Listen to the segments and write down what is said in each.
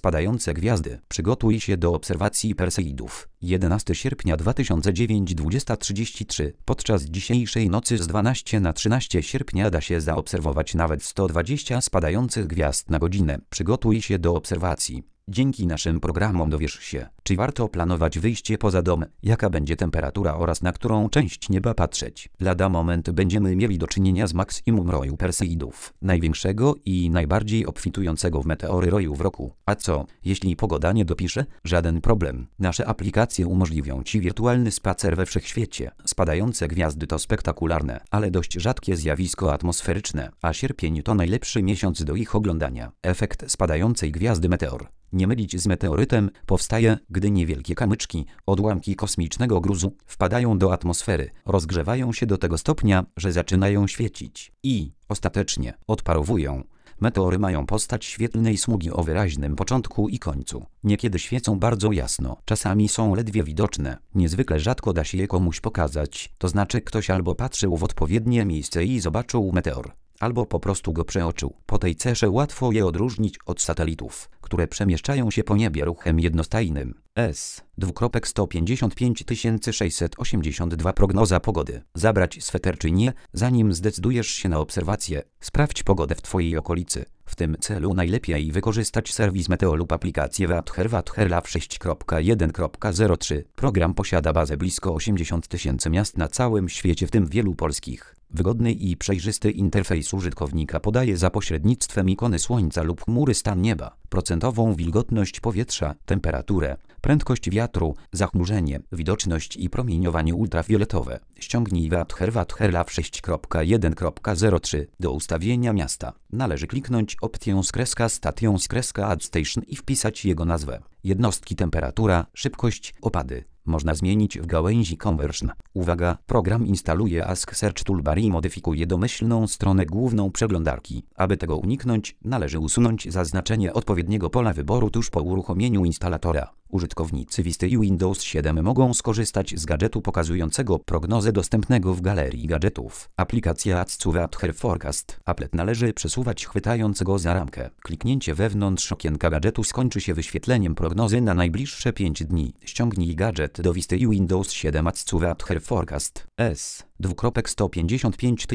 Spadające gwiazdy. Przygotuj się do obserwacji Perseidów. 11 sierpnia 2009 20:33. Podczas dzisiejszej nocy z 12 na 13 sierpnia da się zaobserwować nawet 120 spadających gwiazd na godzinę. Przygotuj się do obserwacji. Dzięki naszym programom dowiesz się, czy warto planować wyjście poza dom, jaka będzie temperatura oraz na którą część nieba patrzeć. Lada moment będziemy mieli do czynienia z maksimum roju Perseidów, największego i najbardziej obfitującego w meteory roju w roku. A co, jeśli pogoda nie dopisze? Żaden problem. Nasze aplikacje umożliwią Ci wirtualny spacer we wszechświecie. Spadające gwiazdy to spektakularne, ale dość rzadkie zjawisko atmosferyczne, a sierpień to najlepszy miesiąc do ich oglądania. Efekt spadającej gwiazdy meteor. Nie mylić z meteorytem, powstaje, gdy niewielkie kamyczki, odłamki kosmicznego gruzu, wpadają do atmosfery, rozgrzewają się do tego stopnia, że zaczynają świecić i, ostatecznie, odparowują. Meteory mają postać świetlnej smugi o wyraźnym początku i końcu. Niekiedy świecą bardzo jasno, czasami są ledwie widoczne. Niezwykle rzadko da się je komuś pokazać, to znaczy ktoś albo patrzył w odpowiednie miejsce i zobaczył meteor, albo po prostu go przeoczył. Po tej cesze łatwo je odróżnić od satelitów, które przemieszczają się po niebie ruchem jednostajnym. S:155 682 Prognoza pogody. Zabrać sweter czy nie, zanim zdecydujesz się na obserwację? Sprawdź pogodę w Twojej okolicy. W tym celu najlepiej wykorzystać serwis Meteo lub aplikację Weather 6.1.03. Program posiada bazę blisko 80 000 miast na całym świecie, w tym wielu polskich. Wygodny i przejrzysty interfejs użytkownika podaje za pośrednictwem ikony słońca lub chmury stan nieba, procentową wilgotność powietrza, temperaturę, prędkość wiatru, zachmurzenie, widoczność i promieniowanie ultrafioletowe. Ściągnij Weather 6.1.03 do ustawienia miasta. Należy kliknąć opcję Station/Add Station i wpisać jego nazwę. Jednostki temperatura, szybkość, opady. Można zmienić w gałęzi Conversion. Uwaga, program instaluje Ask Search Toolbar i modyfikuje domyślną stronę główną przeglądarki. Aby tego uniknąć, należy usunąć zaznaczenie odpowiedniego pola wyboru tuż po uruchomieniu instalatora. Użytkownicy Vista i Windows 7 mogą skorzystać z gadżetu pokazującego prognozę dostępnego w galerii gadżetów. Aplikacja AdSu Weather Forecast. Applet należy przesuwać chwytając go za ramkę. Kliknięcie wewnątrz okienka gadżetu skończy się wyświetleniem prognozy na najbliższe 5 dni. Ściągnij gadżet do Vista i Windows 7 AdSu Weather Forecast. S:155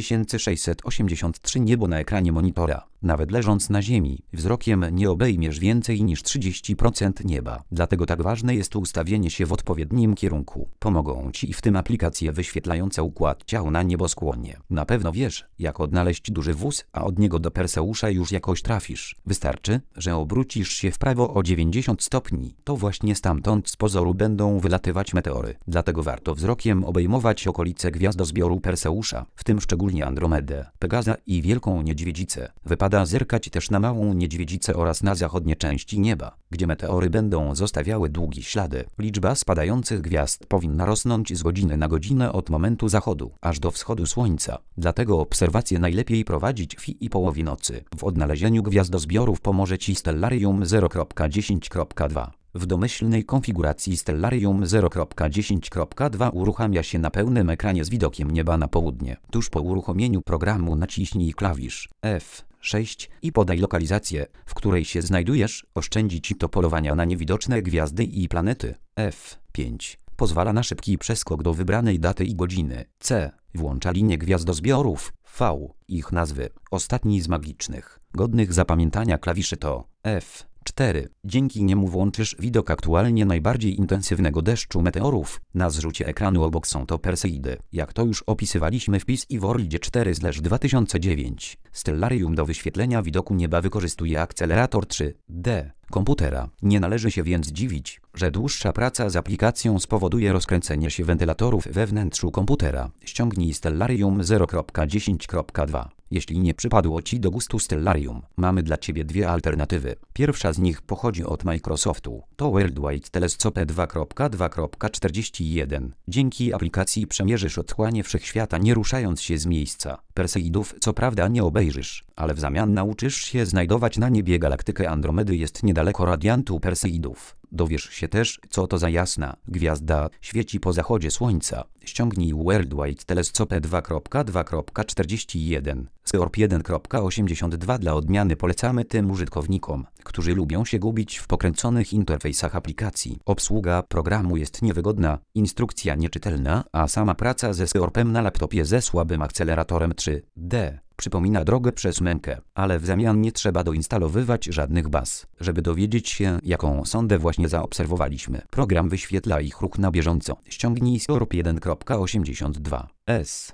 683 Niebo na ekranie monitora. Nawet leżąc na ziemi, wzrokiem nie obejmiesz więcej niż 30% nieba. Dlatego tak ważne jest ustawienie się w odpowiednim kierunku. Pomogą Ci w tym aplikacje wyświetlające układ ciał na nieboskłonie. Na pewno wiesz, jak odnaleźć duży wóz, a od niego do Perseusza już jakoś trafisz. Wystarczy, że obrócisz się w prawo o 90 stopni. To właśnie stamtąd z pozoru będą wylatywać meteory. Dlatego warto wzrokiem obejmować okolice gwiazdozbioru Perseusza, w tym szczególnie Andromedę, Pegaza i Wielką Niedźwiedzicę. Wypada zerkać też na Małą Niedźwiedzicę oraz na zachodnie części nieba, gdzie meteory będą zostawiały długie ślady. Liczba spadających gwiazd powinna rosnąć z godziny na godzinę od momentu zachodu, aż do wschodu słońca. Dlatego obserwacje najlepiej prowadzić w i połowie nocy. W odnalezieniu gwiazdozbiorów pomoże Ci Stellarium 0.10.2. W domyślnej konfiguracji Stellarium 0.10.2 uruchamia się na pełnym ekranie z widokiem nieba na południe. Tuż po uruchomieniu programu naciśnij klawisz F6 i podaj lokalizację, w której się znajdujesz. Oszczędzi Ci to polowania na niewidoczne gwiazdy i planety. F5 pozwala na szybki przeskok do wybranej daty i godziny. C włącza linię gwiazdozbiorów. V ich nazwy. Ostatni z magicznych, godnych zapamiętania klawiszy to F4. Dzięki niemu włączysz widok aktualnie najbardziej intensywnego deszczu meteorów. Na zrzucie ekranu obok są to Perseidy. Jak to już opisywaliśmy w PIS i Worldzie 4/2009. Stellarium do wyświetlenia widoku nieba wykorzystuje akcelerator 3D komputera. Nie należy się więc dziwić, że dłuższa praca z aplikacją spowoduje rozkręcenie się wentylatorów we wnętrzu komputera. Ściągnij Stellarium 0.10.2. Jeśli nie przypadło Ci do gustu Stellarium, mamy dla Ciebie dwie alternatywy. Pierwsza z nich pochodzi od Microsoftu. To Worldwide Telescope 2.2.41. Dzięki aplikacji przemierzysz otchłanie wszechświata, nie ruszając się z miejsca. Perseidów co prawda nie obejrzysz, ale w zamian nauczysz się znajdować na niebie galaktykę Andromedy. Jest niedaleko radiantu Perseidów. Dowiesz się też, co to za jasna gwiazda świeci po zachodzie słońca. Ściągnij Worldwide Telescope 2.2.41. Scorp 1.82 dla odmiany polecamy tym użytkownikom, którzy lubią się gubić w pokręconych interfejsach aplikacji. Obsługa programu jest niewygodna, instrukcja nieczytelna, a sama praca ze Scorpem na laptopie ze słabym akceleratorem 3D przypomina drogę przez mękę, ale w zamian nie trzeba doinstalowywać żadnych baz, żeby dowiedzieć się, jaką sondę właśnie zaobserwowaliśmy. Program wyświetla ich ruch na bieżąco. Ściągnij Scorp 1.82 S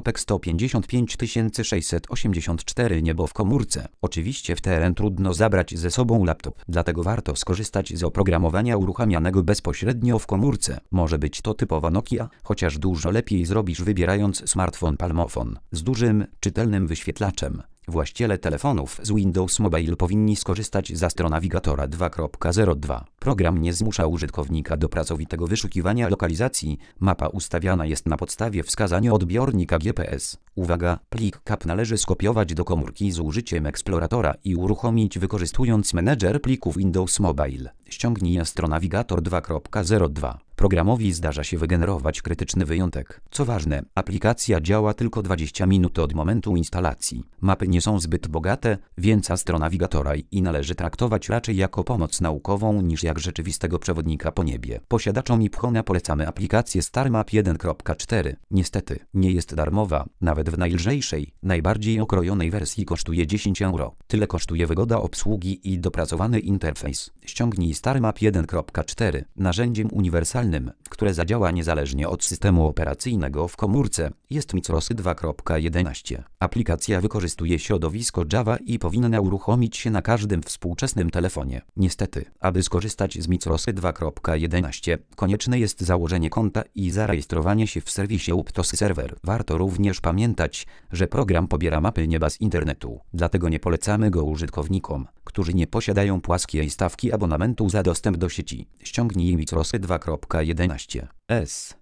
2.155684 niebo w komórce. Oczywiście w teren trudno zabrać ze sobą laptop, dlatego warto skorzystać z oprogramowania uruchamianego bezpośrednio w komórce. Może być to typowa Nokia, chociaż dużo lepiej zrobisz wybierając smartfon Palmofon z dużym, czytelnym wyświetlaczem. Właściciele telefonów z Windows Mobile powinni skorzystać z Astronavigatora 2.02. Program nie zmusza użytkownika do pracowitego wyszukiwania lokalizacji. Mapa ustawiana jest na podstawie wskazania odbiornika GPS. Uwaga! Plik CAP należy skopiować do komórki z użyciem Exploratora i uruchomić wykorzystując menedżer plików Windows Mobile. Ściągnij Astronavigator 2.02. Programowi zdarza się wygenerować krytyczny wyjątek. Co ważne, aplikacja działa tylko 20 minut od momentu instalacji. Mapy nie są zbyt bogate, więc Astronavigatora i należy traktować raczej jako pomoc naukową niż jak rzeczywistego przewodnika po niebie. Posiadaczom iPhone'a polecamy aplikację StarMap 1.4. Niestety, nie jest darmowa, nawet w najlżejszej, najbardziej okrojonej wersji kosztuje 10 euro. Tyle kosztuje wygoda obsługi i dopracowany interfejs. Ściągnij StarMap 1.4. Narzędziem uniwersalnym, które zadziała niezależnie od systemu operacyjnego w komórce, jest MICROS 2.11. Aplikacja wykorzystuje środowisko Java i powinna uruchomić się na każdym współczesnym telefonie. Niestety, aby skorzystać z MICROS 2.11, konieczne jest założenie konta i zarejestrowanie się w serwisie Uptos Server. Warto również pamiętać, że program pobiera mapy nieba z internetu, dlatego nie polecamy go użytkownikom, którzy nie posiadają płaskiej stawki abonamentu za dostęp do sieci. Ściągnij MICROS 2.11 S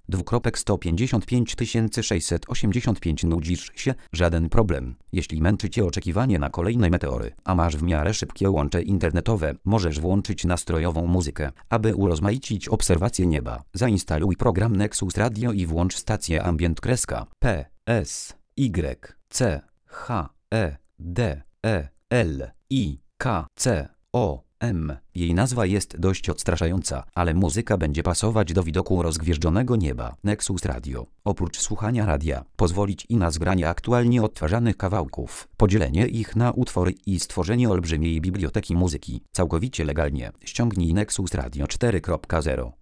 2.155685. Nudzisz się? Żaden problem. Jeśli męczy Cię oczekiwanie na kolejne meteory, a masz w miarę szybkie łącze internetowe, możesz włączyć nastrojową muzykę, aby urozmaicić obserwacje nieba. Zainstaluj program Nexus Radio i włącz stację Ambient P S Y C H E D E L I K C O M. Jej nazwa jest dość odstraszająca, ale muzyka będzie pasować do widoku rozgwieżdżonego nieba. Nexus Radio. Oprócz słuchania radia, pozwolić i na zgranie aktualnie odtwarzanych kawałków, podzielenie ich na utwory i stworzenie olbrzymiej biblioteki muzyki. Całkowicie legalnie. Ściągnij Nexus Radio 4.0.